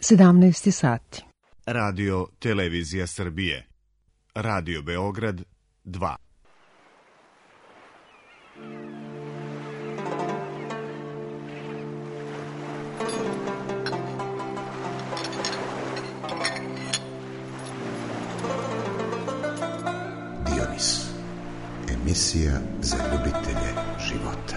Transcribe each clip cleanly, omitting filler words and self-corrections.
17 sati. Radio Televizija Srbije. Radio Beograd 2. Dionis. Emisija za ljubitelje života.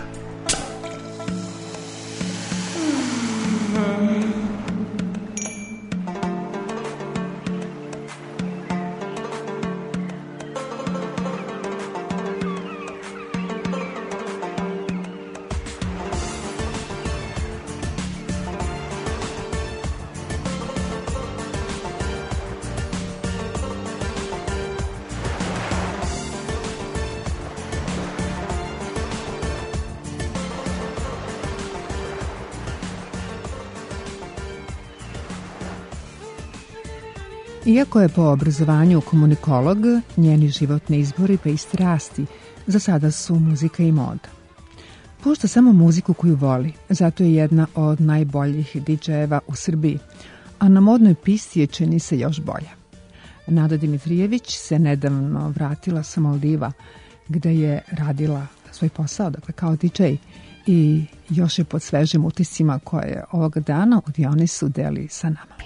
Iako je po obrazovanju komunikolog, njeni životni izbori pa i strasti za sada su muzika i moda. Pušta samo muziku koju voli, zato je jedna od najboljih DJ-eva u Srbiji, a na modnoj pisti je čini se još bolja. Nada Dimitrijević se nedavno vratila sa Maldiva, gde je radila svoj posao, dakle kao DJ, i još je pod svežim utiscima koje ovog dana u Dionisu deli sa nama.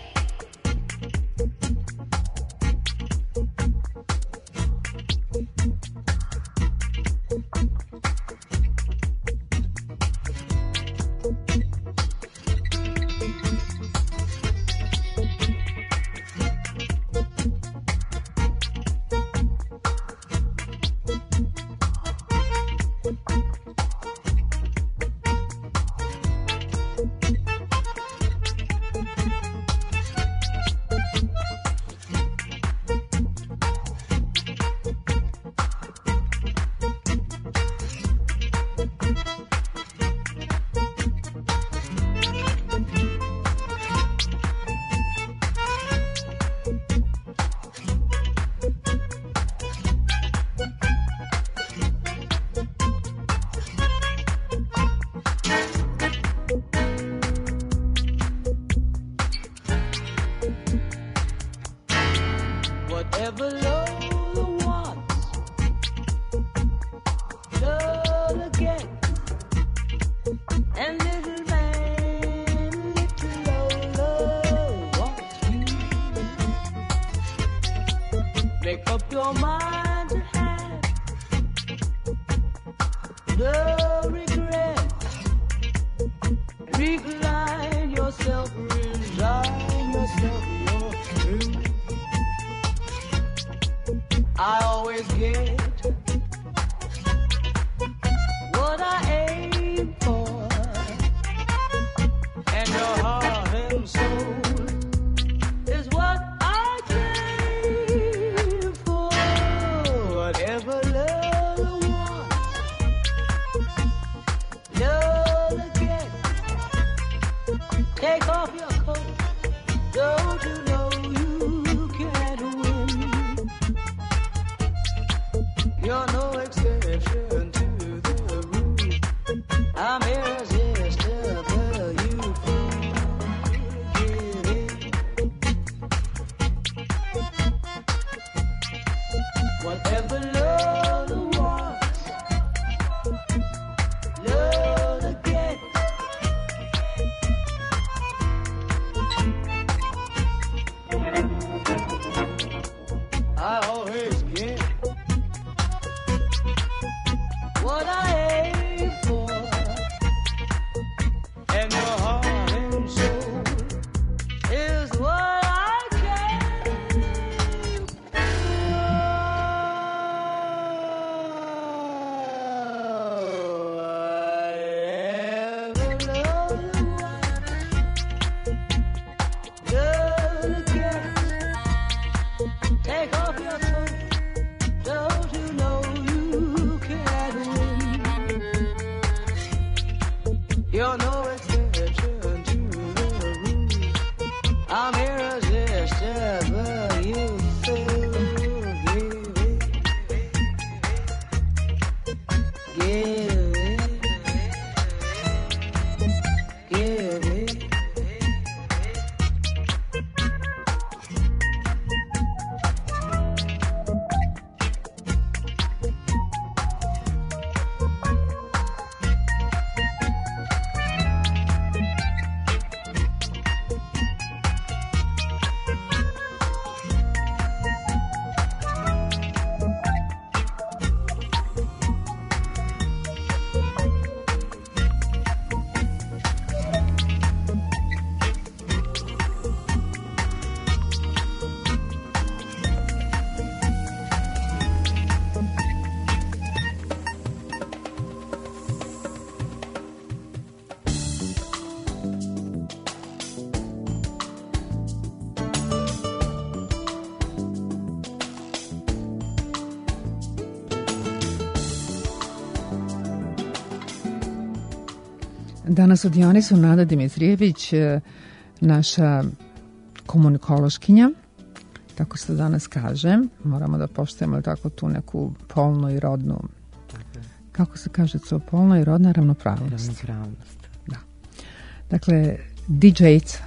Danas u Dionisu Nada Dimitrijević, naša komunikološkinja, tako se to danas kaže. Moramo da poštujemo tako tu neku polnu i rodnu, kako se kaže to, polna i rodna ravnopravnost. Da. Dakle, DJ-ica.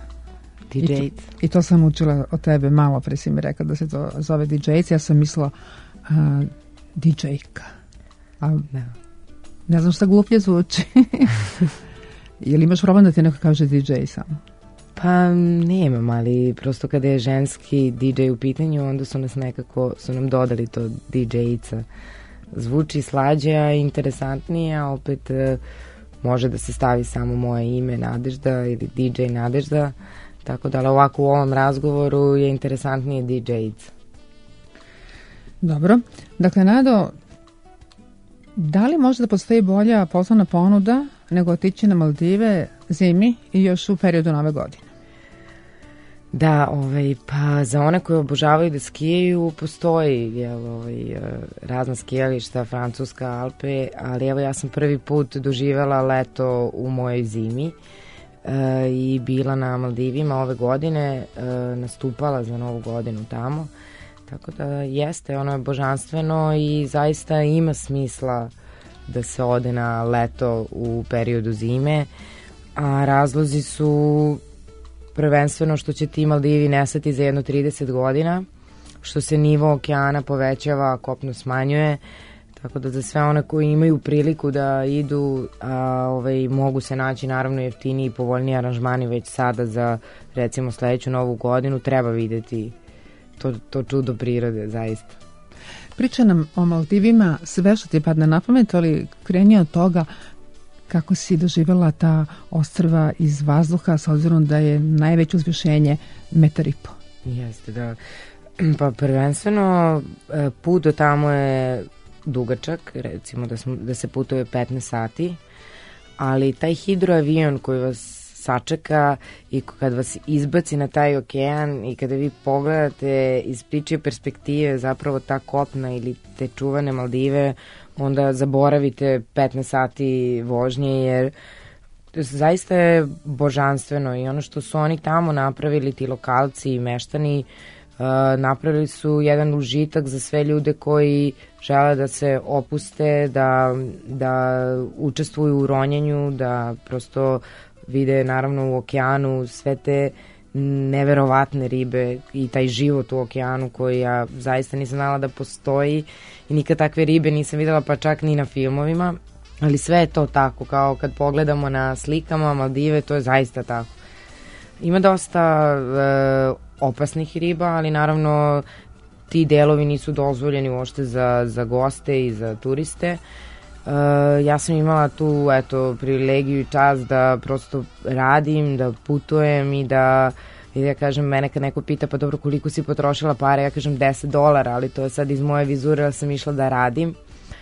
I to sam učila od tebe malo pre, si mi rekao da se to zove DJ-ica. Ja sam mislila DJ-ka. Ne znam šta gluplje zvuči. Ili imaš problem da ti neko kaže DJ samo? Pa nemam, ali prosto kada je ženski DJ u pitanju, onda su nam dodali to DJ-ica. Zvuči slađe, a interesantnije, a opet može da se stavi samo moje ime Nadežda ili DJ Nadežda, tako da ovako u ovom razgovoru je interesantnije DJ-ica. Dobro, dakle Nado, da li može da postoji bolja poslovna ponuda nego otići na Maldive zimi i još u periodu nove godine? Da, pa za one koji obožavaju da skijaju postoji razna skijališta, Francuska, Alpe, ali evo ja sam prvi put doživjela leto u mojoj zimi i bila na Maldivima ove godine, nastupala za novu godinu tamo, tako da jeste, ono je božanstveno i zaista ima smisla da se ode na leto u periodu zime, a razlozi su prvenstveno što će ti Maldivi nestati za jedno 30 godina, što se nivo okeana povećava, a kopno smanjuje, tako da za sve one koji imaju priliku da idu, mogu se naći naravno jeftiniji i povoljniji aranžmani već sada za recimo sledeću novu godinu, treba videti to čudo prirode, zaista. Priča nam o Maldivima, sve što ti padne na pamet, ali kreni od toga kako si doživjela ta ostrva iz vazduha, s obzirom da je najveće uzvišenje 1,5 metra. Jeste, da. Pa prvenstveno put do tamo je dugačak, recimo da se putuje 15 sati, ali taj hidroavion koji vas sačeka i kad vas izbaci na taj okean i kada vi pogledate iz priče perspektive zapravo ta kopna ili te čuvane Maldive, onda zaboravite 15 sati vožnje, jer zaista je božanstveno i ono što su oni tamo napravili, ti lokalci i meštani, napravili su jedan užitak za sve ljude koji žele da se opuste, da učestvuju u ronjenju, da prosto vide naravno u okeanu sve te neverovatne ribe i taj život u okeanu koji ja zaista nisam znala da postoji i nikad takve ribe nisam videla, pa čak ni na filmovima, ali sve je to tako, kao kad pogledamo na slikama Maldive, to je zaista tako. Ima dosta opasnih riba, ali naravno ti delovi nisu dozvoljeni uopšte za goste i za turiste. Ja sam imala tu privilegiju i čast da prosto radim, da putujem i da ja kažem, mene kad neko pita pa dobro koliko si potrošila pare, ja kažem $10, ali to je sad iz moje vizure, sam išla da radim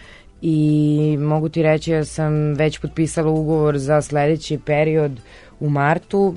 i mogu ti reći da sam već potpisala ugovor za sledeći period u martu.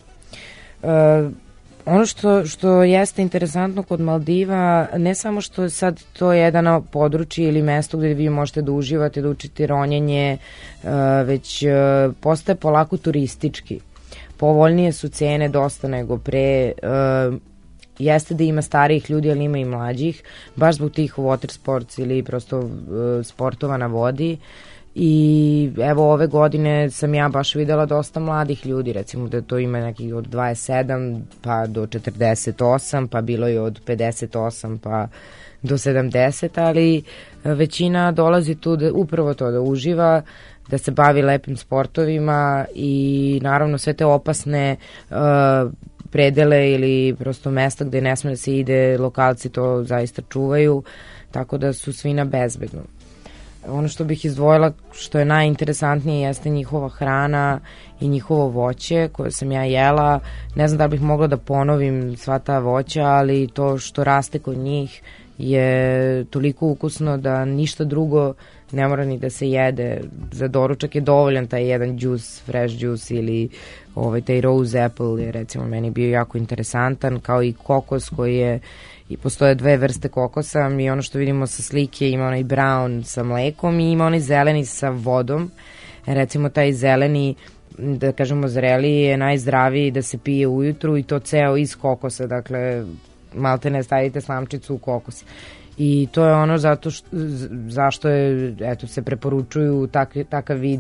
Ono što jeste interesantno kod Maldiva, ne samo što je sad to jedno područje ili mesto gde vi možete da uživate, da učite ronjenje, već postaje polako turistički. Povoljnije su cene dosta nego pre, jeste da ima starijih ljudi, ali ima i mlađih, baš zbog tih water sports ili prosto sportova na vodi. I evo ove godine sam ja baš videla dosta mladih ljudi, recimo da to ima nekih od 27 pa do 48, pa bilo je od 58 pa do 70, ali većina dolazi tu upravo to da uživa, da se bavi lepim sportovima i naravno sve te opasne predele ili prosto mesta gde ne sme da se ide, lokalci to zaista čuvaju, tako da su svi na bezbednu. Ono što bih izdvojila, što je najinteresantnije, jeste njihova hrana i njihovo voće koje sam ja jela. Ne znam da li bih mogla da ponovim sva ta voća, ali to što raste kod njih je toliko ukusno da ništa drugo ne mora ni da se jede. Za doručak je dovoljan taj jedan džus, fresh juice ili taj rose apple je recimo meni bio jako interesantan, kao i kokos koji je, i postoje dve vrste kokosa i ono što vidimo sa slike ima onaj brown sa mlekom i ima onaj zeleni sa vodom. Recimo taj zeleni da kažemo zreliji je najzdraviji da se pije ujutru i to ceo iz kokosa, dakle malte ne stavite slamčicu u kokos. I to je ono zašto je, eto, se preporučuju takav vid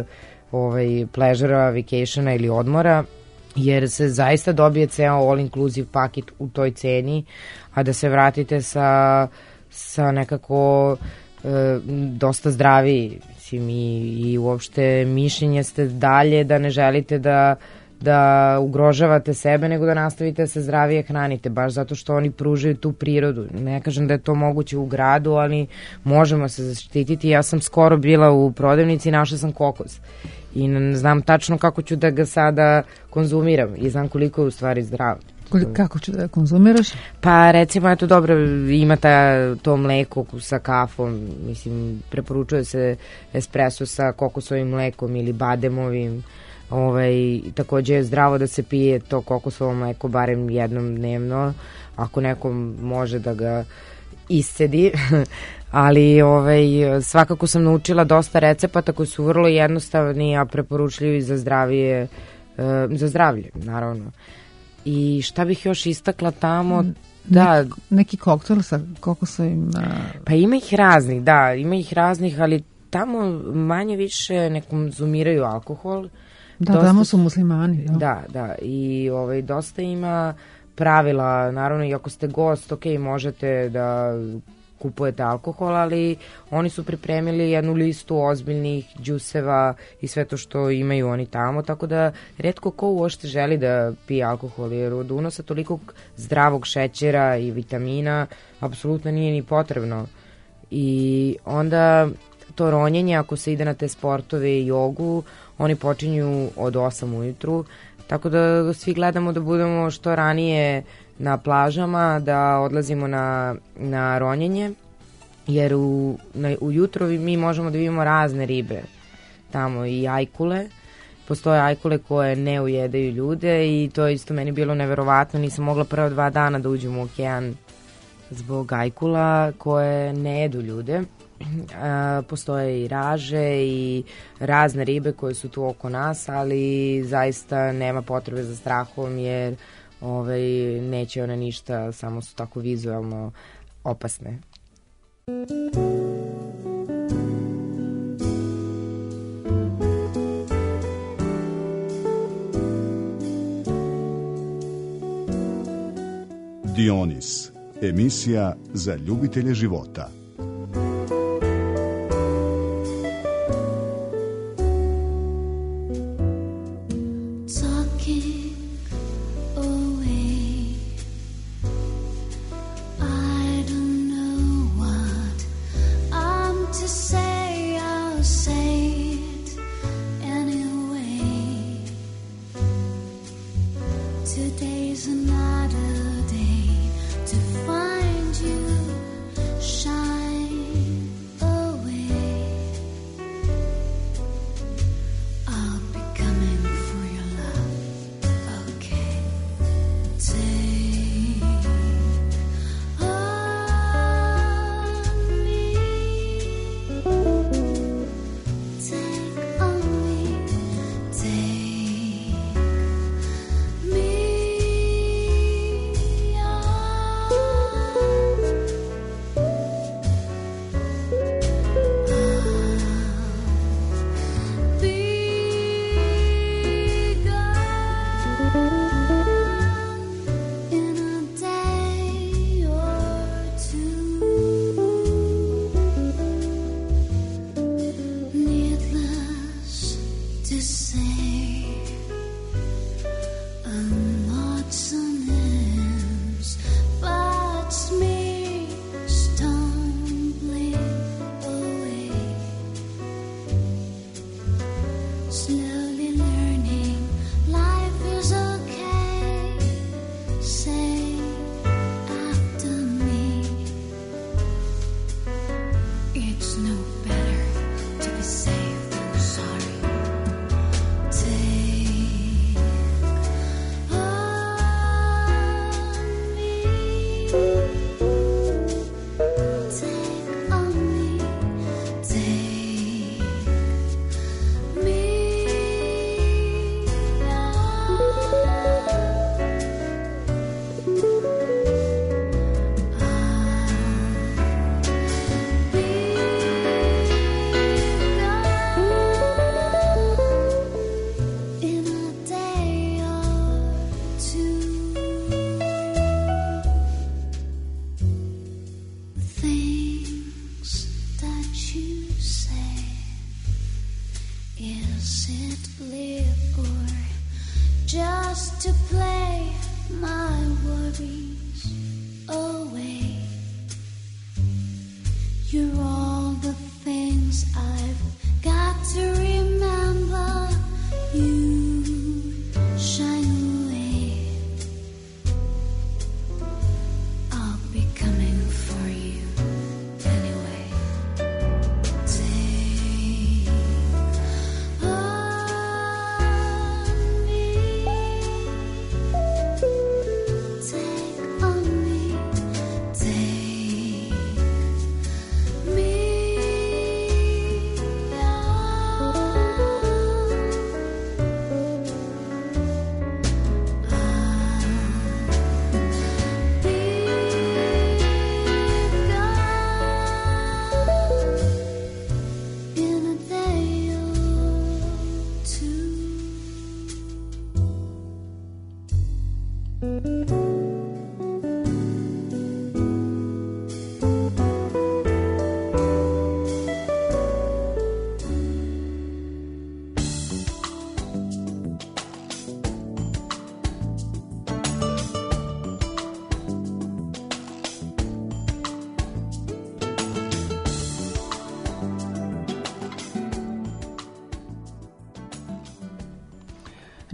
pleasure-a, vacationa ili odmora, jer se zaista dobije ceo all-inclusive paket u toj ceni, a da se vratite sa nekako dosta zdraviji. I uopšte mišljenje ste dalje da ne želite da ugrožavate sebe, nego da nastavite da se zdravije hranite, baš zato što oni pružaju tu prirodu. Ne kažem da je to moguće u gradu, ali možemo se zaštititi. Ja sam skoro bila u prodavnici i našla sam kokos. I znam tačno kako ću da ga sada konzumiram i znam koliko je u stvari zdrav. Kako ću da ga konzumiraš? Pa recimo, eto dobro, ima to mleko sa kafom, mislim, preporučuje se espresso sa kokosovim mlekom ili bademovim. Takođe je zdravo da se pije to kokosovo mleko barem jednom dnevno, ako nekom može da ga iscedi. Ali svakako sam naučila dosta recepata koji su vrlo jednostavni, a preporučljivi za zdravlje, naravno. I šta bih još istakla tamo? Neki koktel sa kokosovim... Pa ima ih raznih, ali tamo manje više ne konzumiraju alkohol. Tamo su muslimani. Da, i dosta ima pravila, naravno i ako ste gost, možete da kupujete alkohol, ali oni su pripremili jednu listu ozbiljnih džuseva i sve to što imaju oni tamo, tako da retko ko uopšte želi da pije alkohol, jer od unosa tolikog zdravog šećera i vitamina apsolutno nije ni potrebno. I onda to ronjenje, ako se ide na te sportove i jogu, oni počinju od 8 ujutru, tako da svi gledamo da budemo što ranije na plažama, da odlazimo na ronjenje, jer ujutro mi možemo da vidimo razne ribe tamo i ajkule. Postoje ajkule koje ne ujedaju ljude i to je isto meni bilo neverovatno. Nisam mogla prva 2 dana da uđem u okean zbog ajkula koje ne jedu ljude. Postoje i raže i razne ribe koje su tu oko nas, ali zaista nema potrebe za strahom, jer neće one ništa, samo su tako vizualno opasne. Dionis, emisija za ljubitelje života.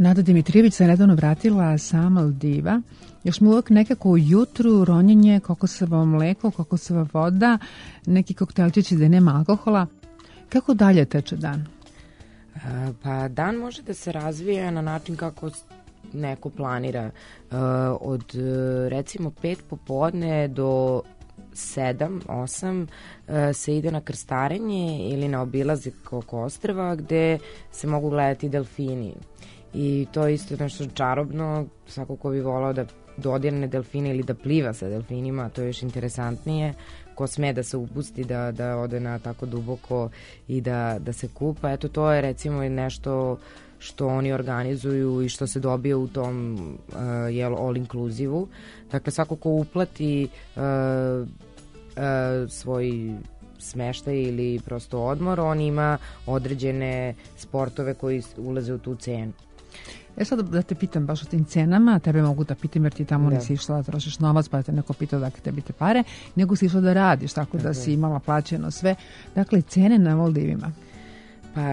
Nada Dimitrijević se nedavno vratila sa Maldiva. Još mi uvek nekako ujutru ronjenje, kokosovo mleko, kokosova voda, neki koktelčići da nema alkohola. Kako dalje teče dan? Pa dan može da se razvija na način kako neko planira. Od recimo 5 popodne do 7, 8 se ide na krstarenje ili na obilazak oko ostrva gde se mogu gledati delfini. I to je isto nešto čarobno, svako ko bi volao da dodirne delfine ili da pliva sa delfinima, to je još interesantnije. Ko sme da se upusti da ode na tako duboko i da se kupa. Eto, to je recimo nešto što oni organizuju i što se dobije u tom all inclusive-u. Dakle, svako ko uplati svoj smeštaj ili prosto odmor, on ima određene sportove koji ulaze u tu cenu. Sad da te pitam baš o tim cenama, tebe mogu da pitam jer ti tamo nisi išla da trošiš novac, pa te neko pitao dakle tebi te pare, nego si išla da radiš, tako da si imala plaćeno sve. Dakle, cene na Maldivima? Pa,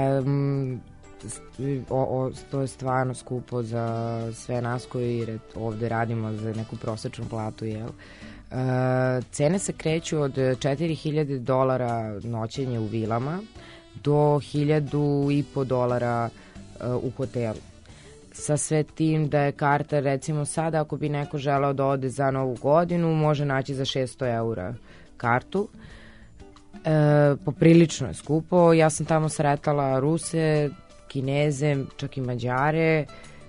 to je stvarno skupo za sve nas koji ovde radimo za neku prosečnu platu, jel? Cene se kreću od $4.000 noćenje u vilama do $1.500 u hotelu. Sa sve tim da je karta, recimo sada ako bi neko želeo da ode za Novu godinu, može naći za €600 kartu. Poprilično je skupo. Ja sam tamo sretala Ruse, Kineze, čak i Mađare.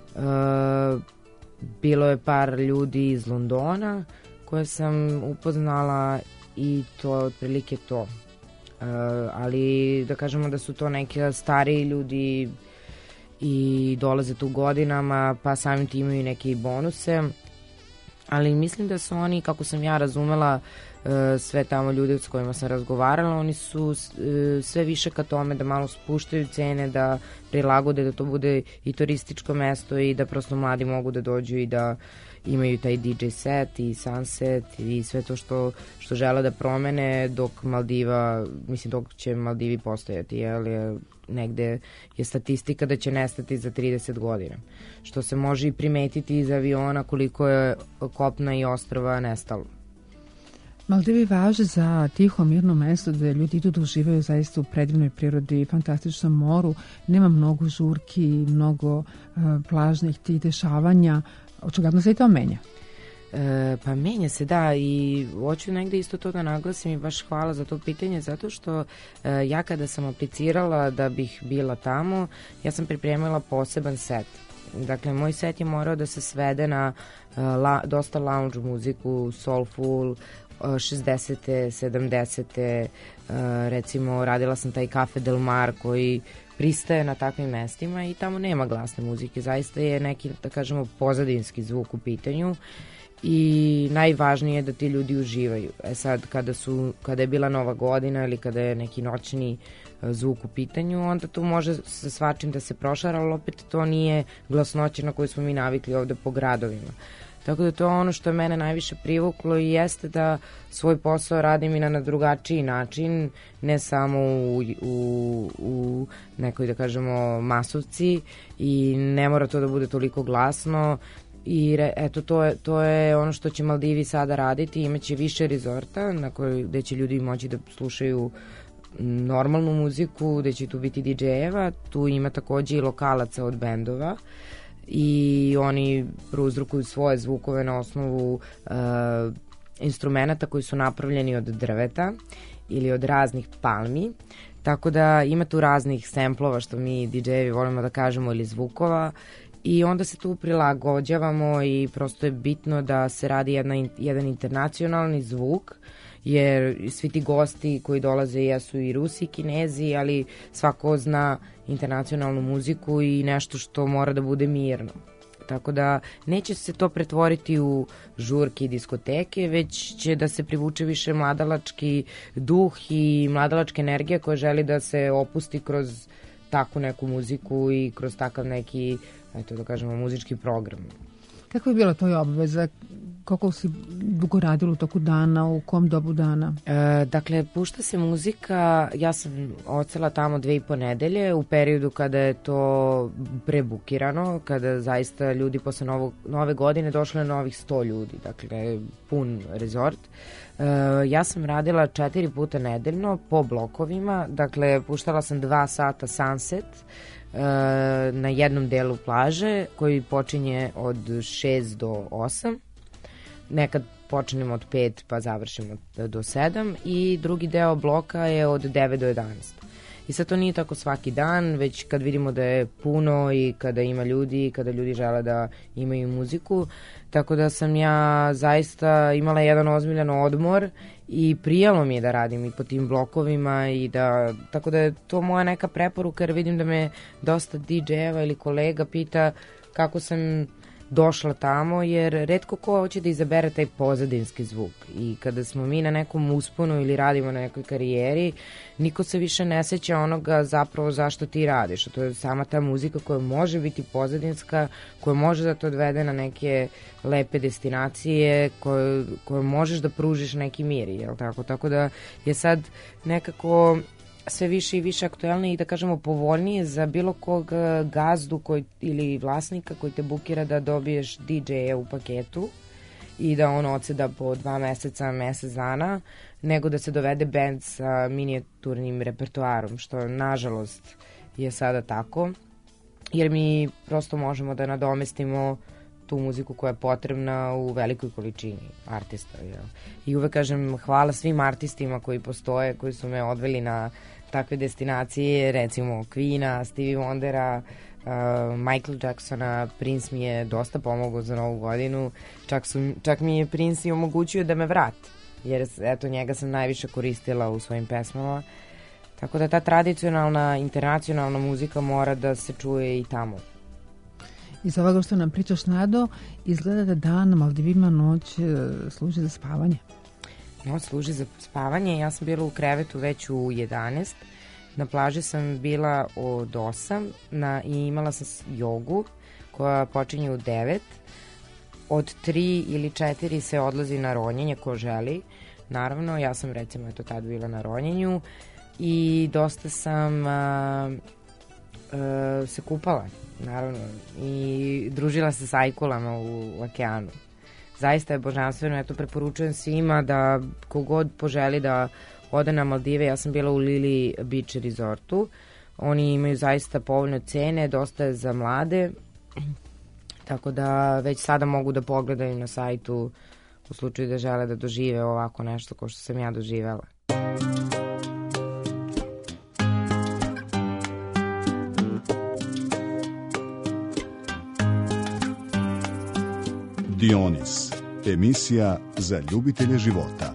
Bilo je par ljudi iz Londona koje sam upoznala i to je otprilike to. Ali da kažemo da su to neki stariji ljudi i dolaze tu godinama, pa samim tim imaju neke bonuse, ali mislim da su oni, kako sam ja razumela, sve tamo ljude s kojima sam razgovarala, oni su sve više ka tome da malo spuštaju cene, da prilagode da to bude i turističko mesto i da prosto mladi mogu da dođu i da imaju taj DJ set i sunset i sve to što žele da promene dok će Maldivi postojati, jer negde je statistika da će nestati za 30 godina, što se može i primetiti iz aviona koliko je kopna i ostrva nestalo. Maldivi važe za tiho, mirno mesto gde ljudi idu da uživaju zaista u predivnoj prirodi, fantastičnom moru, nema mnogo žurki, mnogo plažnih tih dešavanja. Očigledno se i to menja. Pa menja se, da, i hoću negde isto to da naglasim i baš hvala za to pitanje, zato što ja kada sam aplicirala da bih bila tamo, ja sam pripremila poseban set. Dakle, moj set je morao da se svede na dosta lounge muziku, soulful, 60. 70. Recimo, radila sam taj Cafe Del Mar koji pristaje na takvim mestima i tamo nema glasne muzike, zaista je neki, da kažemo, pozadinski zvuk u pitanju i najvažnije je da ti ljudi uživaju. Sad, kada je bila Nova godina ili kada je neki noćni zvuk u pitanju, onda tu može sa svačim da se prošara, ali opet to nije glasnoća na koju smo mi navikli ovde po gradovima. Tako da to je ono što je mene najviše privuklo i jeste da svoj posao radim i na drugačiji način, ne samo u nekoj, da kažemo, masovci i ne mora to da bude toliko glasno. I eto, to je ono što će Maldivi sada raditi, imaće više rezorta gde će ljudi moći da slušaju normalnu muziku, gde će tu biti DJ-eva, tu ima takođe i lokalaca od bendova i oni prouzrokuju svoje zvukove na osnovu instrumenta koji su napravljeni od drveta ili od raznih palmi, tako da ima tu raznih semplova što mi DJ-evi volimo da kažemo ili zvukova i onda se tu prilagođavamo i prosto je bitno da se radi jedan internacionalni zvuk, jer svi ti gosti koji dolaze jesu i Rusi i Kinezi, ali svako zna internacionalnu muziku i nešto što mora da bude mirno. Tako da neće se to pretvoriti u žurke i diskoteke, već će da se privuče više mladalački duh i mladalačka energija koja želi da se opusti kroz takvu neku muziku i kroz takav neki, eto da kažemo, muzički program. Kako je bila to obaveza? Koliko si dugo radila u toku dana, u kom dobu dana? Dakle, pušta se muzika, ja sam odsela tamo 2,5 nedelje u periodu kada je to prebukirano, kada zaista ljudi posle nove godine došle na novih 100 ljudi, dakle pun rezort. Ja sam radila 4 puta nedeljno po blokovima, dakle puštala sam 2 sata sunset na jednom delu plaže koji počinje od 6 do 8. Nekad počnemo od 5 pa završimo do 7 i drugi deo bloka je od 9 do 11. I sad to nije tako svaki dan, već kad vidimo da je puno i kada ima ljudi i kada ljudi žele da imaju muziku. Tako da sam ja zaista imala jedan ozbiljan odmor i prijalo mi je da radim i po tim blokovima i da, tako da je to moja neka preporuka jer vidim da me dosta DJ-eva ili kolega pita kako sam došla tamo, jer retko ko hoće da izabere taj pozadinski zvuk i kada smo mi na nekom usponu ili radimo na nekoj karijeri, niko se više ne seća onoga zapravo zašto ti radiš, a to je sama ta muzika koja može biti pozadinska, koja može da te odvede na neke lepe destinacije, koje možeš da pružiš neki mir, jel tako? Tako da je sad nekako sve više i više aktuelnije i da kažemo povoljnije za bilo kog gazdu ili vlasnika koji te bukira da dobiješ DJ-a u paketu i da on odseda po 2 meseca, mesec dana, nego da se dovede band sa minijaturnim repertoarom, što nažalost je sada tako, jer mi prosto možemo da nadomestimo tu muziku koja je potrebna u velikoj količini artista. Jel? I uvek kažem hvala svim artistima koji postoje, koji su me odveli na takve destinacije, recimo Queen-a, Stevie Wondera, Michael Jacksona, Prince mi je dosta pomogao za Novu godinu, čak mi je Prince i omogućio da me vrati, jer eto njega sam najviše koristila u svojim pesmama, tako da ta tradicionalna, internacionalna muzika mora da se čuje i tamo. Iz ovoga što nam pričaš, Nado, izgleda da dan na Maldivima, noć služi za spavanje. Noć služi za spavanje, ja sam bila u krevetu već u 11, na plaži sam bila od 8 i imala sam jogu koja počinje u 9, od 3 ili 4 se odlazi na ronjenje ko želi, naravno ja sam recimo eto tad bila na ronjenju i dosta sam se kupala, naravno, i družila se sa ajkulama u okeanu. Zaista je božanstveno, eto preporučujem svima da kogod poželi da ode na Maldive, ja sam bila u Lily Beach Resortu, oni imaju zaista povoljne cene, dosta je za mlade, tako da već sada mogu da pogledaju na sajtu u slučaju da žele da dožive ovako nešto kao što sam ja doživela. Dionis, emisija za ljubitelje života.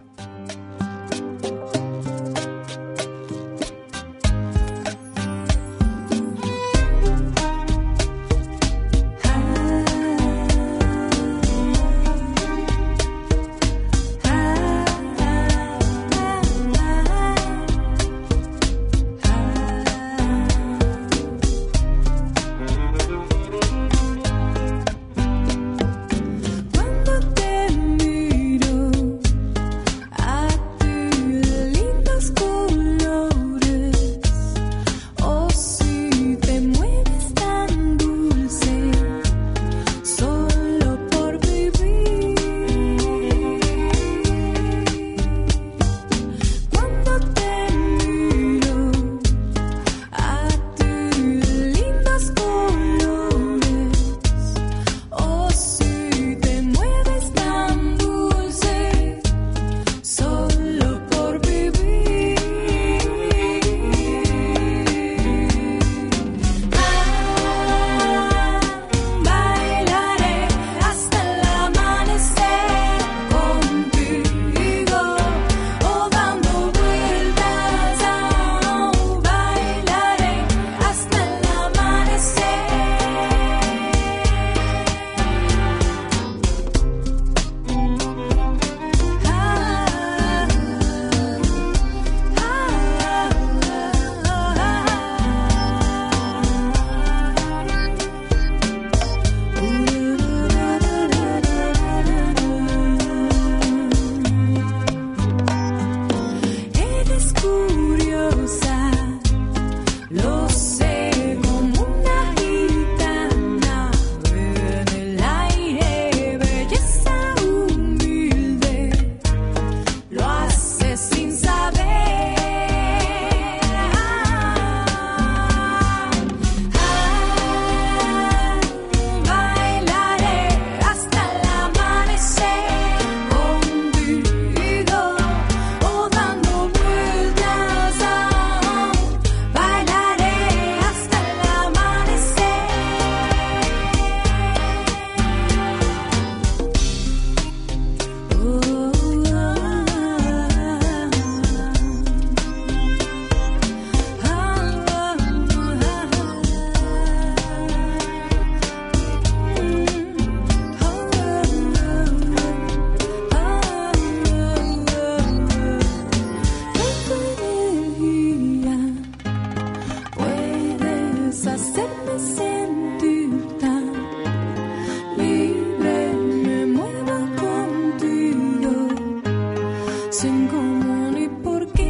sin cómo ni por qué.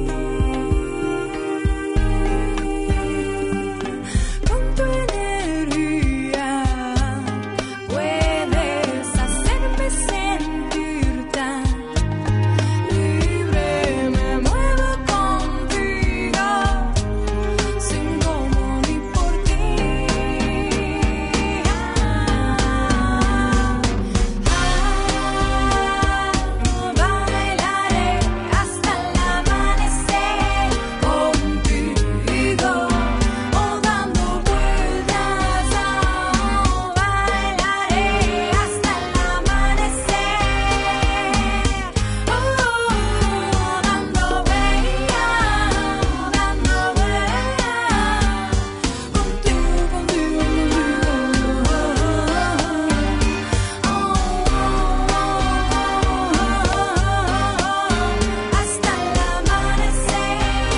Con tu energía puedes hacerme sentir tan libre. Me muevo contigo sin cómo ni por qué. Bailaré hasta el amanecer contigo o dando vueltas. Bailaré hasta el amanecer, dando vueltas, contigo, contigo, hasta el amanecer.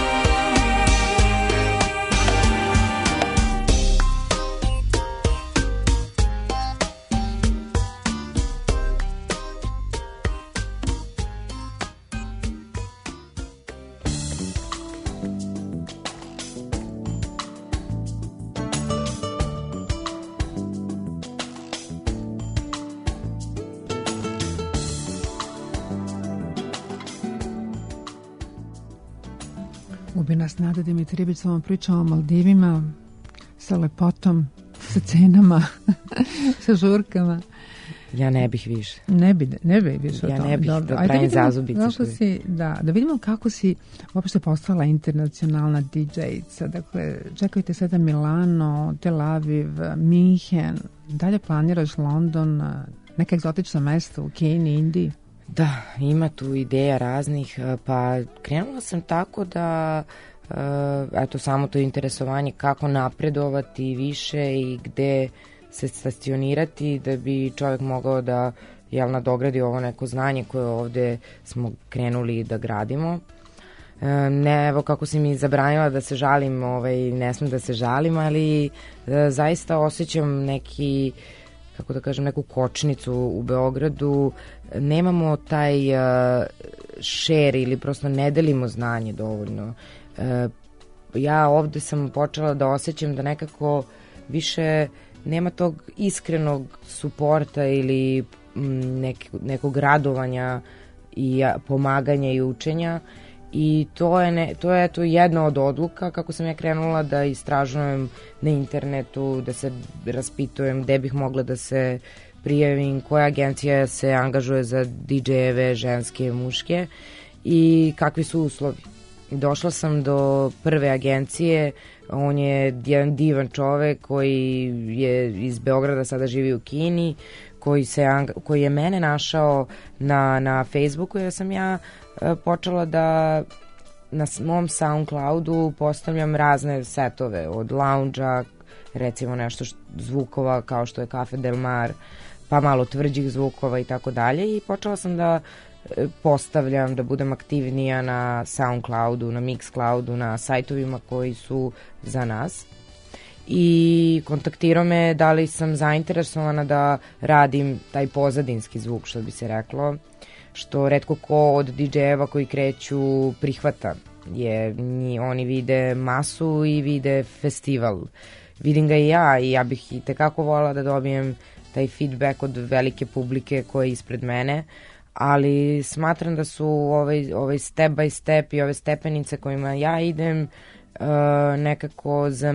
Ubi nas Nada Dimitrijević, vam pričamo o Maldivima, sa lepotom, sa cenama, sa žurkama. Ja ne bih više. Ne bi više o Ja tome. ne bih Dobro. da Ajde pravim vidimo zazubice, kako što bi- si, da vidimo kako si uopšte postala internacionalna DJ-ica. Dakle, čekajte sada Milano, Tel Aviv, Minhen, dalje planiraš London, neka egzotična mesta u Kini, Indiji. Da, ima tu ideja raznih, pa krenula sam tako da, eto, samo to interesovanje kako napredovati više i gde se stacionirati da bi čovjek mogao da nadogradi ovo neko znanje koje ovde smo krenuli da gradimo. Ne, evo kako si mi zabranila da se žalim, ne smem da se žalim, ali zaista osjećam neki, kako da kažem, neku kočnicu u Beogradu. Nemamo taj share ili prosto ne delimo znanje dovoljno. Ja ovde sam počela da osjećam da nekako više nema tog iskrenog suporta ili nekog radovanja i pomaganja i učenja, i to je eto jedna od odluka kako sam ja krenula da istražujem na internetu, da se raspitujem gde bih mogla da se prijavim, koja agencija se angažuje za DJ-eve, ženske, muške i kakvi su uslovi. Došla sam do prve agencije, on je jedan divan čovek koji je iz Beograda, sada živi u Kini, koji je mene našao na Facebooku, jer sam ja počela da na mom SoundCloudu postavljam razne setove, od lounge-a, recimo nešto zvukova kao što je Cafe Del Mar, pa malo tvrđih zvukova i tako dalje, i počela sam da postavljam, da budem aktivnija na SoundCloudu, na Mixcloudu, na sajtovima koji su za nas. I kontaktirao me da li sam zainteresovana da radim taj pozadinski zvuk, što bi se reklo, što retko ko od DJ-eva koji kreću prihvata, jer oni vide masu i vide festival. Vidim ga i ja bih i tekako volila da dobijem taj feedback od velike publike koja je ispred mene, ali smatram da su ovaj step by step i ove stepenice kojima ja idem nekako za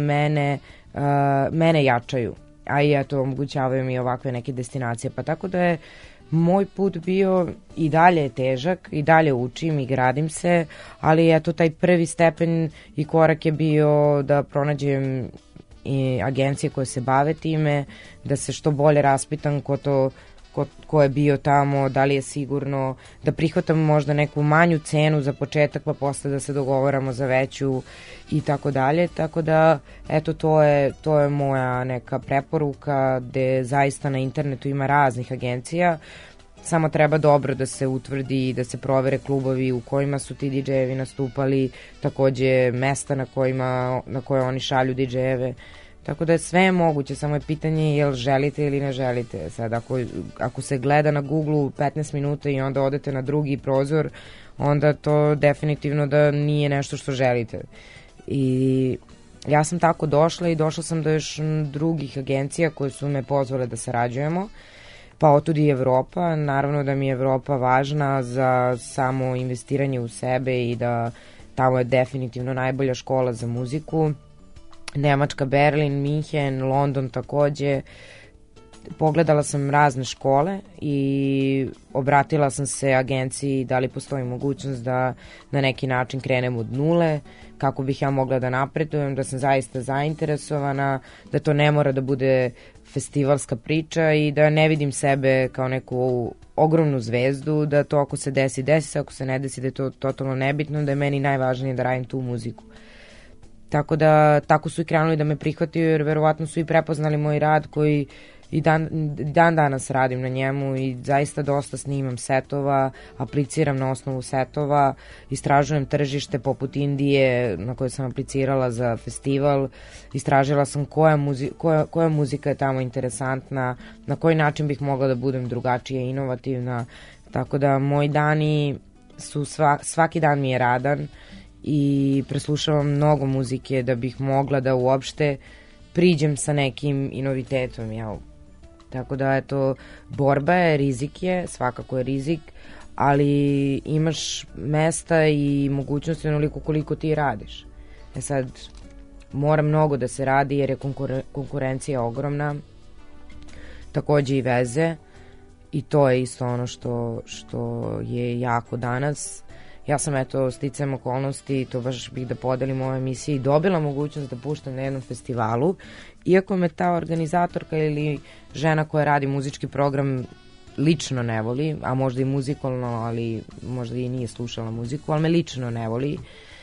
mene jačaju, a i eto omogućavaju mi ovakve neke destinacije, pa tako da je moj put bio i dalje težak, i dalje učim i gradim se, ali eto taj prvi stepen i korak je bio da pronađem i agencije koje se bave time, da se što bolje raspitam ko je bio tamo, da li je sigurno, da prihvatam možda neku manju cenu za početak, pa posle da se dogovaramo za veću i tako dalje. Tako da, eto, to je moja neka preporuka, gde zaista na internetu ima raznih agencija, samo treba dobro da se utvrdi i da se provere klubovi u kojima su ti DJ-evi nastupali, takođe mesta na koje oni šalju DJ-eve, Tako da je sve moguće, samo je pitanje jel želite ili ne želite. Sad ako se gleda na Google 15 minuta i onda odete na drugi prozor, onda to definitivno da nije nešto što želite. I ja sam tako došla i došla sam do još drugih agencija koje su me pozvale da sarađujemo, pa otud i Evropa. Naravno da mi je Evropa važna za samo investiranje u sebe i da tamo je definitivno najbolja škola za muziku. Nemačka, Berlin, Minhen, London takođe. Pogledala sam razne škole i obratila sam se agenciji da li postoji mogućnost da na neki način krenem od nule, kako bih ja mogla da napredujem, da sam zaista zainteresovana, da to ne mora da bude festivalska priča i da ne vidim sebe kao neku ogromnu zvezdu, da to ako se desi, desi se, ako se ne desi, da je to totalno nebitno, da je meni najvažnije da radim tu muziku. Tako da, tako su i krenuli da me prihvatio, jer verovatno su i prepoznali moj rad koji i dan danas radim na njemu i zaista dosta snimam setova, apliciram na osnovu setova, istražujem tržište poput Indije na koje sam aplicirala za festival, istražila sam koja muzika je tamo interesantna, na koji način bih mogla da budem drugačija i inovativna, tako da moji dani su svaki dan mi je radan i preslušavam mnogo muzike da bih mogla da uopšte priđem sa nekim inovitetom, jel? Tako da, eto, borba je, rizik je, svakako je rizik, ali imaš mesta i mogućnosti onoliko koliko ti radiš. Sad, mora mnogo da se radi jer je konkurencija ogromna, takođe i veze, i to je isto ono što je jako danas. Ja sam, eto, sticajem okolnosti, to baš bih da podelim u ovoj emisiji, dobila mogućnost da puštam na jednom festivalu, iako me ta organizatorka ili žena koja radi muzički program lično ne voli, a možda i muzikalno, ali možda i nije slušala muziku, ali me lično ne voli.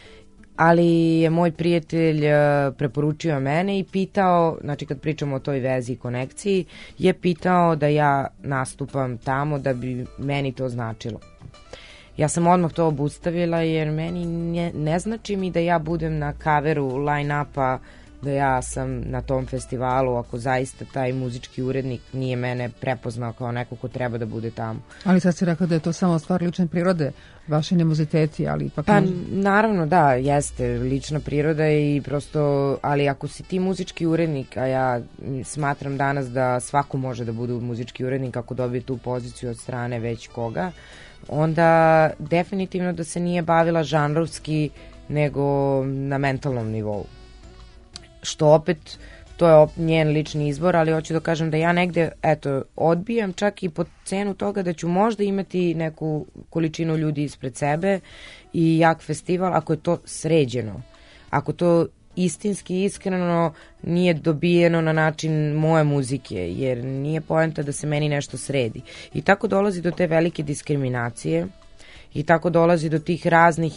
Ali je moj prijatelj preporučio mene i pitao, znači kad pričamo o toj vezi i konekciji, je pitao da ja nastupam tamo da bi meni to značilo. Ja sam odmah to obustavila jer meni ne znači mi da ja budem na coveru line-upa, da ja sam na tom festivalu ako zaista taj muzički urednik nije mene prepoznao kao neko ko treba da bude tamo. Ali sad si rekla da je to samo stvar lične prirode, vaši nemuziteti, ali ipak... Pa naravno da, jeste lična priroda i prosto, ali ako si ti muzički urednik, a ja smatram danas da svako može da bude muzički urednik ako dobije tu poziciju od strane već koga, onda definitivno da se nije bavila žanrovski nego na mentalnom nivou. Što opet, to je njen lični izbor, ali hoću da kažem da ja negde, eto, odbijam čak i po cenu toga da ću možda imati neku količinu ljudi ispred sebe i jak festival, ako je to sređeno. Ako to istinski, iskreno nije dobijeno na način moje muzike, jer nije poenta da se meni nešto sredi. I tako dolazi do te velike diskriminacije i tako dolazi do tih raznih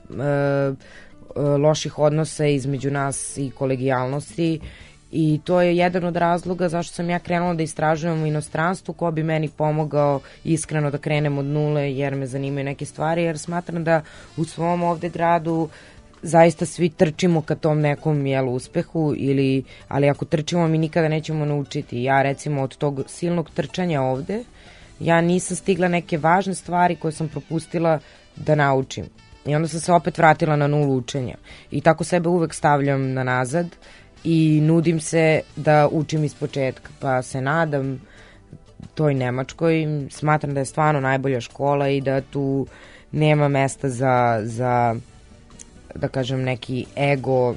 loših odnosa između nas i kolegijalnosti i to je jedan od razloga zašto sam ja krenula da istražujem u inostranstvu ko bi meni pomogao iskreno da krenem od nule jer me zanimaju neke stvari, jer smatram da u svom ovde gradu zaista svi trčimo ka tom nekom uspehu, ali ako trčimo mi nikada nećemo naučiti. Ja recimo od tog silnog trčanja ovde, ja nisam stigla neke važne stvari koje sam propustila da naučim. I onda sam se opet vratila na nulu učenja. I tako sebe uvek stavljam na nazad i nudim se da učim iz početka. Pa se nadam toj Nemačkoj, smatram da je stvarno najbolja škola i da tu nema mesta za da kažem neki ego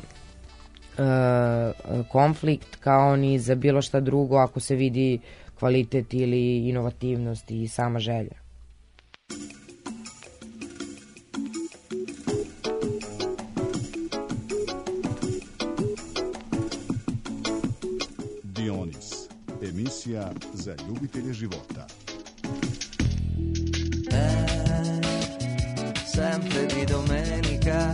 konflikt kao ni za bilo šta drugo ako se vidi kvalitet ili inovativnost i sama želja. Dionis, emisija za ljubitelje života. Sempre di domenica.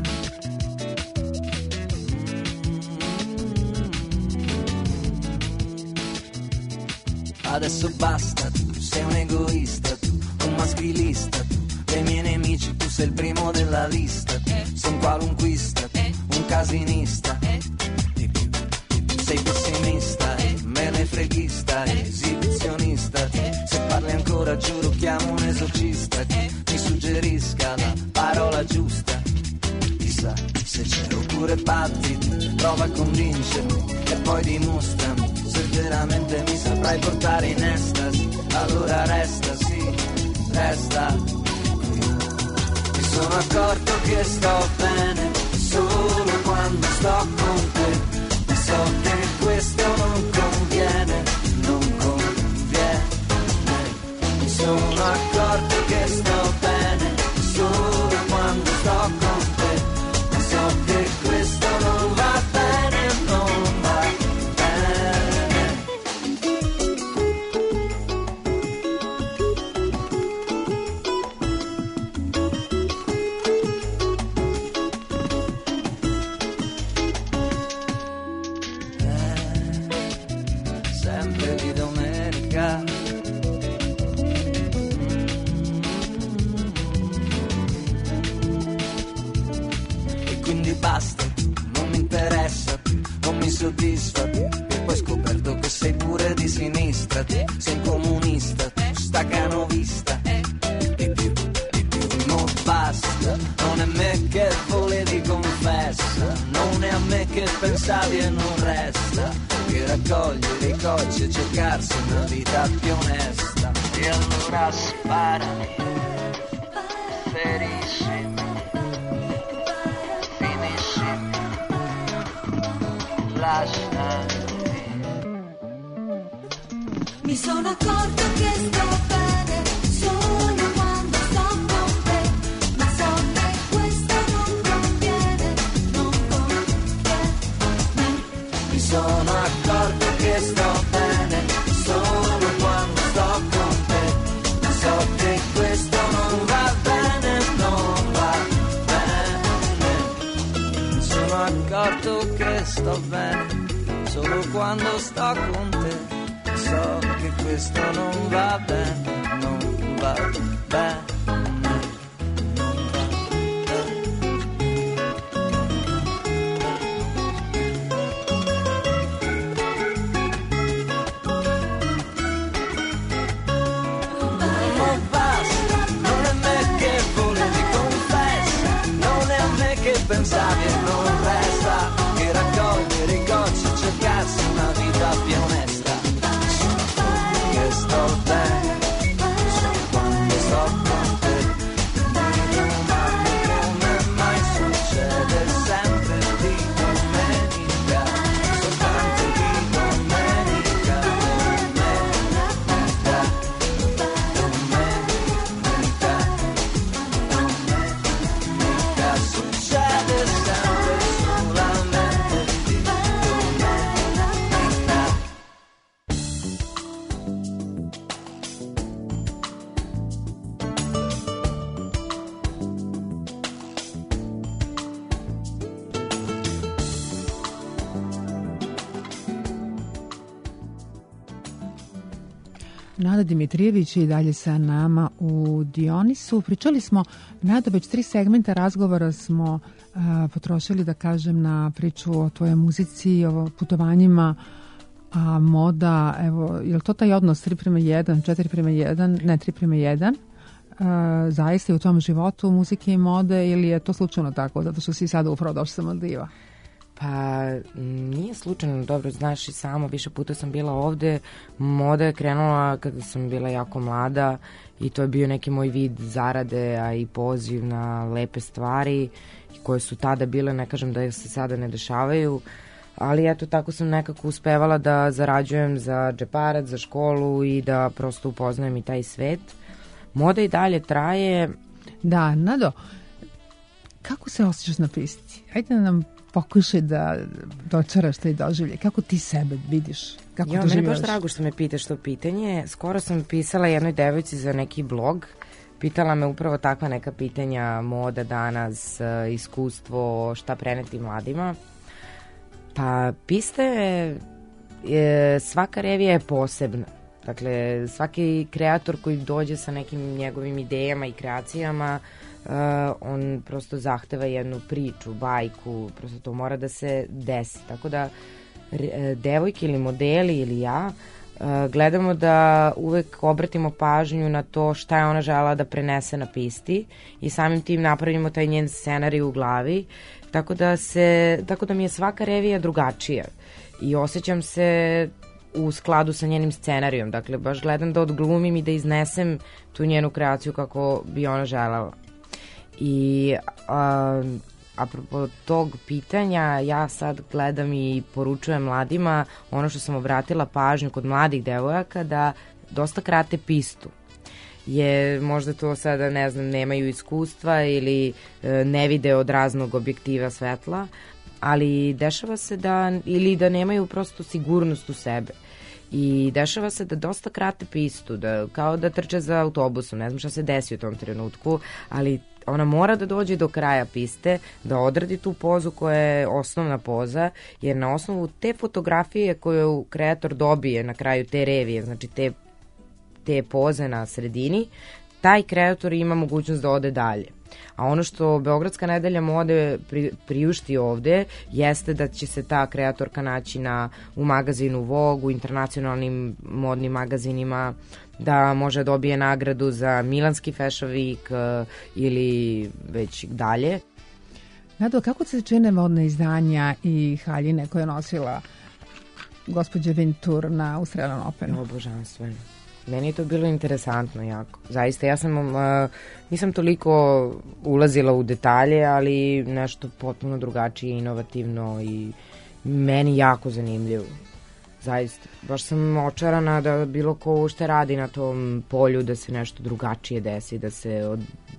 Adesso basta, tu sei un egoista, tu un maschilista, tu dei miei nemici tu sei il primo della lista, tu sei un qualunquista, tu un casinista, sei pessimista, menefreghista, esibizionista. Se parli ancora giuro chiamo un esorcista che mi suggerisca la parola giusta. Chissà se c'è oppure batti, prova a convincermi e poi dimostrami se veramente mi saprai portare in estasi. Allora resta, sì, resta qui. Mi sono accorto che sto bene solo quando sto con te. Ma so che questo non conviene, non conviene. Mi sono accorto che sto bene solo quando sto con te. Ma so che questo non va bene, non va bene. Sempre di domenica. E quindi basta, non mi interessa più, non mi soddisfa più. E poi ho scoperto che sei pure di sinistra, tu sei un comunista, tu stacanovista. Di più, non basta, non è me che volevi, confessa. Non è a me che pensavi e non resta che raccogliere i cocci e cercarsi una vita più onesta. E allora sparami, ferissimi, finissimi, lasciami. Mi sono accorto che sto bene solo quando sto con te. Ma so che questo non conviene, non conviene. Mi sono accorto che sto bene solo quando sto con te. Ma so che questo non va bene, non va bene. Mi sono accorto che sto bene solo quando sto con te. So che questo non va bene, non va bene. Pensavi e non resta che raccogliere i cocci e cercarsi una vita più onesta. Sono che sto bene solo quando sto con te. Di domani come mai succede sempre di domenica, soltanto di domenica, domenica, domenica, domenica, succede sempre solamente di domenica. Nada Dimitrijević i dalje sa nama u Dionisu. Pričali smo, Nada, već 3 segmenta razgovora smo potrošili, da kažem, na priču o tvojoj muzici, o putovanjima, a moda, evo, je li to taj odnos 3:1, 4:1, ne 3:1, zaista je u tom životu muzike i mode, ili je to slučajno tako, zato što si sada upravo došla sa Maldiva? Pa nije slučajno, dobro, znaš i samo, više puta sam bila ovde. Moda je krenula kada sam bila jako mlada i to je bio neki moj vid zarade, a i poziv na lepe stvari koje su tada bile, ne kažem da se sada ne dešavaju, ali eto, tako sam nekako uspevala da zarađujem za džeparac, za školu i da prosto upoznajem i taj svet. Moda i dalje traje. Da, Nado, kako se osjećaš na pisti? Ajde da nam pokušaj da dočaraš taj doživlje. Kako ti sebe vidiš? Kako Meni doživljavaš? baš drago što me pitaš to pitanje. Skoro sam pisala jednoj devojci za neki blog. Pitala me upravo takva neka pitanja, moda danas, iskustvo, šta preneti mladima. Pa pista je, svaka revija je posebna. Dakle, svaki kreator koji dođe sa nekim njegovim idejama i kreacijama, on prosto zahteva jednu priču, bajku, prosto to mora da se desi. Tako da devojke ili modeli ili ja gledamo da uvek obratimo pažnju na to šta je ona žela da prenese na pisti i samim tim napravimo taj njen scenarij u glavi, tako da mi je svaka revija drugačija i osjećam se u skladu sa njenim scenarijom. Dakle, baš gledam da odglumim i da iznesem tu njenu kreaciju kako bi ona želela. I apropo tog pitanja, ja sad gledam i poručujem mladima ono što sam obratila pažnju kod mladih devojaka, da dosta krate pistu. Jer možda to sada, ne znam, nemaju iskustva ili ne vide od raznog objektiva svetla, ali dešava se da, ili da nemaju prosto sigurnost u sebe. I dešava se da dosta krate pistu, da, kao da trče za autobusom, ne znam šta se desi u tom trenutku, ali ona mora da dođe do kraja piste, da odradi tu pozu koja je osnovna poza, jer na osnovu te fotografije koju kreator dobije na kraju te revije, znači te poze na sredini, taj kreator ima mogućnost da ode dalje. A ono što Beogradska nedelja mode priušti ovde jeste da će se ta kreatorka naći u magazinu Vogue, u internacionalnim modnim magazinima, da može dobije nagradu za Milanski Fashion Week ili već dalje. Nado, kako se čine modne izdanja i haljine koje je nosila gospođa Vintur na Australian Openu? Božanstveno. Meni je to bilo interesantno jako. Zaista, ja nisam toliko ulazila u detalje, ali nešto potpuno drugačije, inovativno i meni jako zanimljivo. Zaista. Baš sam očarana da bilo ko ušte radi na tom polju, da se nešto drugačije desi, da se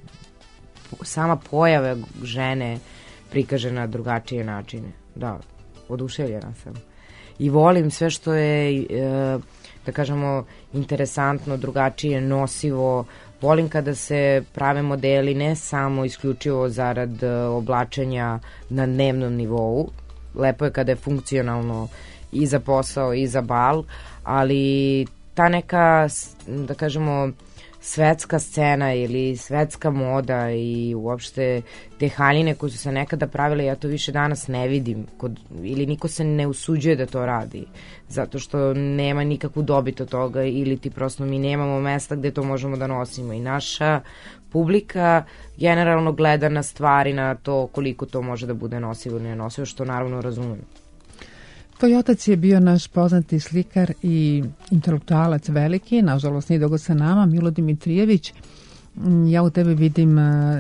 sama pojava žene prikaže na drugačije načine. Da, oduševljena sam. I volim sve što je, da kažemo, interesantno, drugačije, nosivo. Volim kada se prave modeli ne samo isključivo zarad oblačenja na dnevnom nivou. Lepo je kada je funkcionalno i za posao i za bal, ali ta neka, da kažemo, svetska scena ili svetska moda i uopšte te haljine koje su se nekada pravile, ja to više danas ne vidim ili niko se ne usuđuje da to radi, zato što nema nikakvu dobit od toga ili ti prosto mi nemamo mesta gde to možemo da nosimo i naša publika generalno gleda na stvari, na to koliko to može da bude nosivo ili nenosivo, što naravno razumem. Tvoj otac je bio naš poznati slikar i intelektualac veliki, nažalost nije dugo sa nama, Milo Dimitrijević. Ja u tebi vidim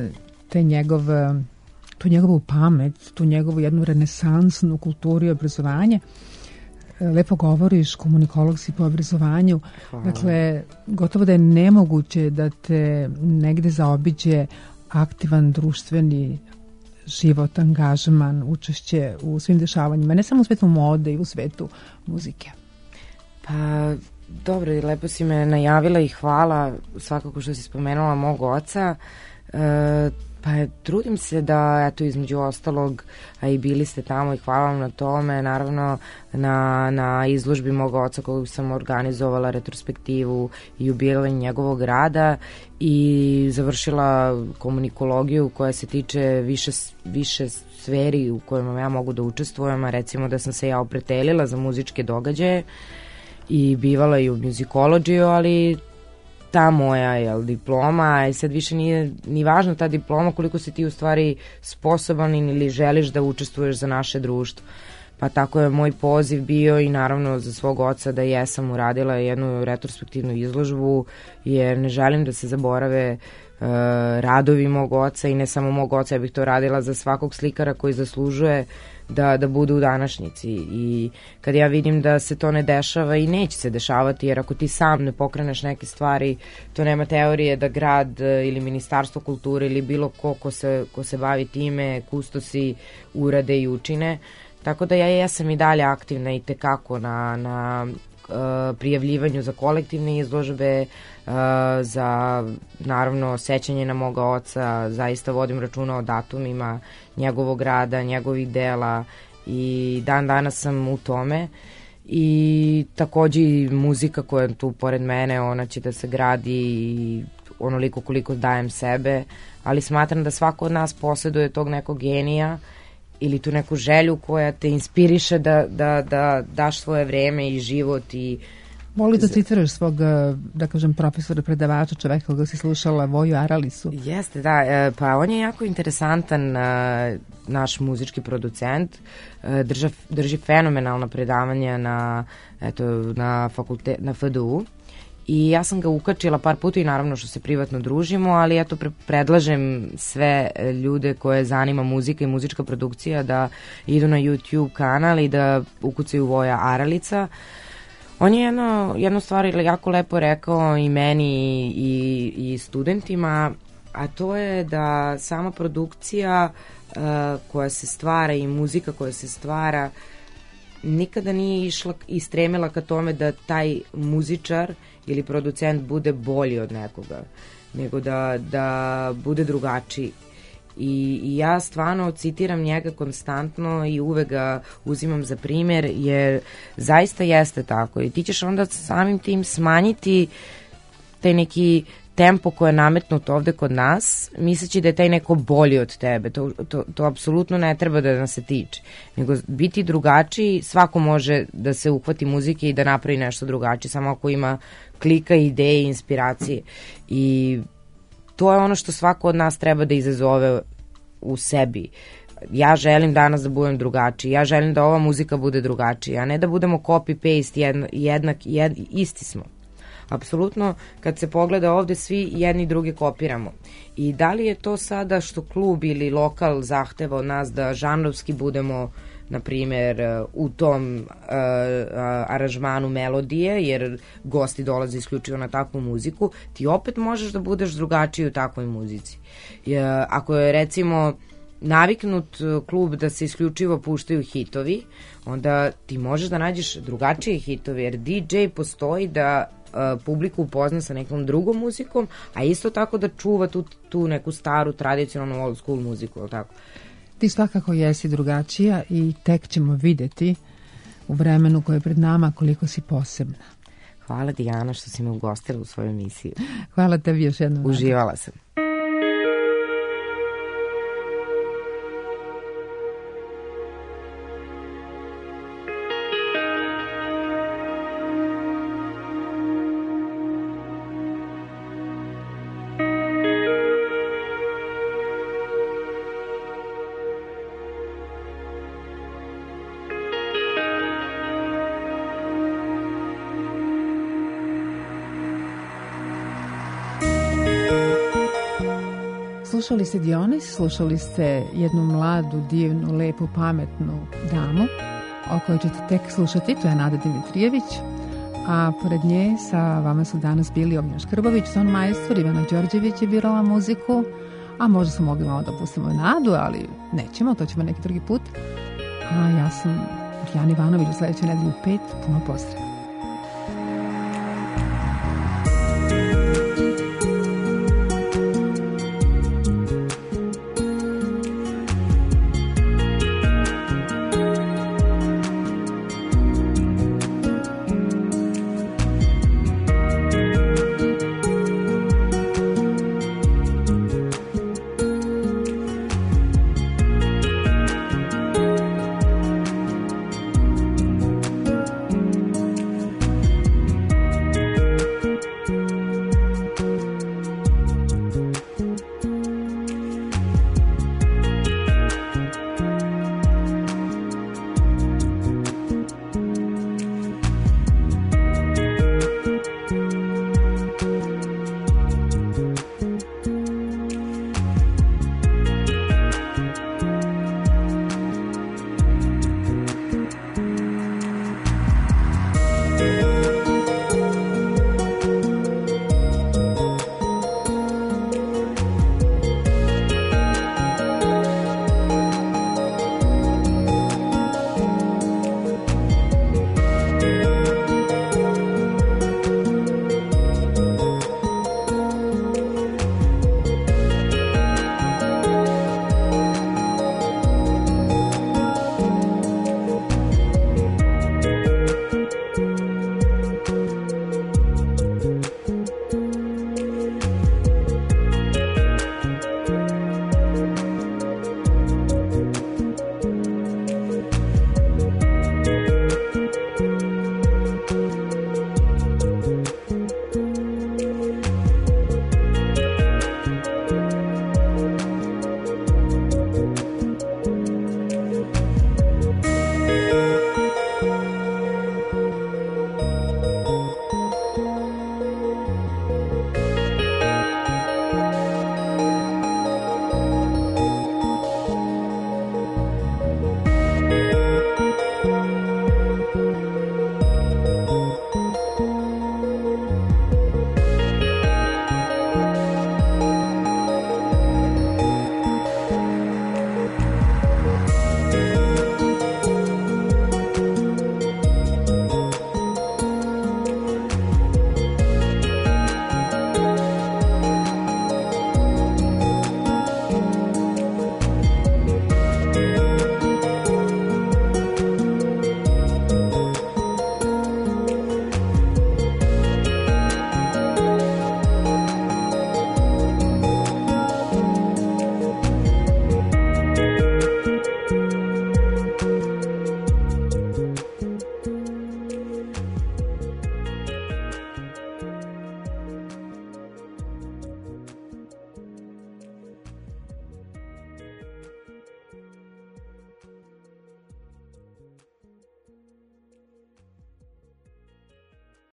tu njegovu pamet, tu njegovu jednu renesansnu kulturu i obrazovanje. Lepo govoriš, komunikolog si po obrazovanju. Hvala. Dakle, gotovo da je nemoguće da te negde zaobiđe aktivan društveni život, angažman, učešće u svim dešavanjima, ne samo u svetu mode i u svetu muzike. Pa, dobro, lepo si me najavila i hvala svakako što si spomenula mog oca. Pa trudim se da, eto, između ostalog, a i bili ste tamo i hvala vam na tome, naravno na izložbi mog oca koju sam organizovala retrospektivu i jubilej njegovog rada i završila komunikologiju koja se tiče više sferi u kojima ja mogu da učestvujem, a recimo da sam se ja opredelila za muzičke događaje i bivala i u muzikologiju, ali ta moja diploma, i sad više nije ni važna ta diploma koliko si ti u stvari sposoban ili želiš da učestvuješ za naše društvo. Pa tako je moj poziv bio i naravno za svog oca da jesam uradila jednu retrospektivnu izložbu, jer ne želim da se zaborave radovi mog oca i ne samo mog oca, ja bih to radila za svakog slikara koji zaslužuje da bude u današnjici. I kad ja vidim da se to ne dešava i neće se dešavati, jer ako ti sam ne pokreneš neke stvari, to nema teorije da grad ili Ministarstvo kulture ili bilo ko se bavi time, kustosi urade i učine. Tako da ja jesam i dalje aktivna i tekako na prijavljivanju za kolektivne izložbe, za naravno sećanje na moga oca, zaista vodim računa o datumima njegovog rada, njegovih dela i dan danas sam u tome. I takođe i muzika koja je tu pored mene, ona će da se gradi i onoliko koliko dajem sebe, ali smatram da svako od nas posjeduje tog nekog genija ili tu neku želju koja te inspiriše da daš svoje vreme i život i Voli da citiraš svog, da kažem, profesora, predavača, čoveka koga si slušala, Voju Aralisu. Jeste, da. Pa on je jako interesantan naš muzički producent. Drži fenomenalna predavanja na FDU. I ja sam ga ukačila par puta i naravno što se privatno družimo, ali eto predlažem sve ljude koje zanima muzika i muzička produkcija da idu na YouTube kanal i da ukucaju Voja Aralica. On je jednu stvar jako lepo rekao i meni i studentima, a to je da sama produkcija koja se stvara i muzika koja se stvara nikada nije išla i stremila ka tome da taj muzičar ili producent bude bolji od nekoga, nego da bude drugačiji. I ja stvarno citiram njega konstantno i uvek ga uzimam za primjer, jer zaista jeste tako i ti ćeš onda samim tim smanjiti taj neki tempo koje je nametnut ovde kod nas, misleći da je taj neko bolji od tebe. To apsolutno ne treba da nas se tiče, nego biti drugačiji. Svako može da se uhvati muzike i da napravi nešto drugačije, samo ako ima klika, ideje i inspiracije. I to je ono što svako od nas treba da izazove u sebi. Ja želim danas da budem drugačiji, ja želim da ova muzika bude drugačija, a ne da budemo copy-paste, isti smo. Apsolutno, kad se pogleda ovde, svi jedni druge kopiramo. I da li je to sada što klub ili lokal zahteva od nas da žanrovski budemo, na primjer, u tom aranžmanu melodije, jer gosti dolaze isključivo na takvu muziku, ti opet možeš da budeš drugačiji u takvoj muzici. Ako je, recimo, naviknut klub da se isključivo puštaju hitovi, onda ti možeš da nađeš drugačije hitove, jer DJ postoji da publiku upozna sa nekom drugom muzikom, a isto tako da čuva tu neku staru, tradicionalnu old school muziku, ili tako? Ti svakako jesi drugačija i tek ćemo videti u vremenu koje je pred nama koliko si posebna. Hvala Dijana što si me ugostila u svoju emisiju. Hvala tebi još jednom. Uživala sam. Slušali ste Dionis, slušali ste jednu mladu, divnu, lepu, pametnu damu o kojoj ćete tek slušati, to je Nada Dimitrijević, a pored nje sa vama su danas bili Ognjen Škrbović, ton majstor, Ivana Đorđević je birala muziku, a možda smo mogli malo da pustimo Nadu, ali nećemo, to ćemo neki drugi put. A ja sam Dijana Ivanović, u sledećoj nedelji u 5, puno pozdrav.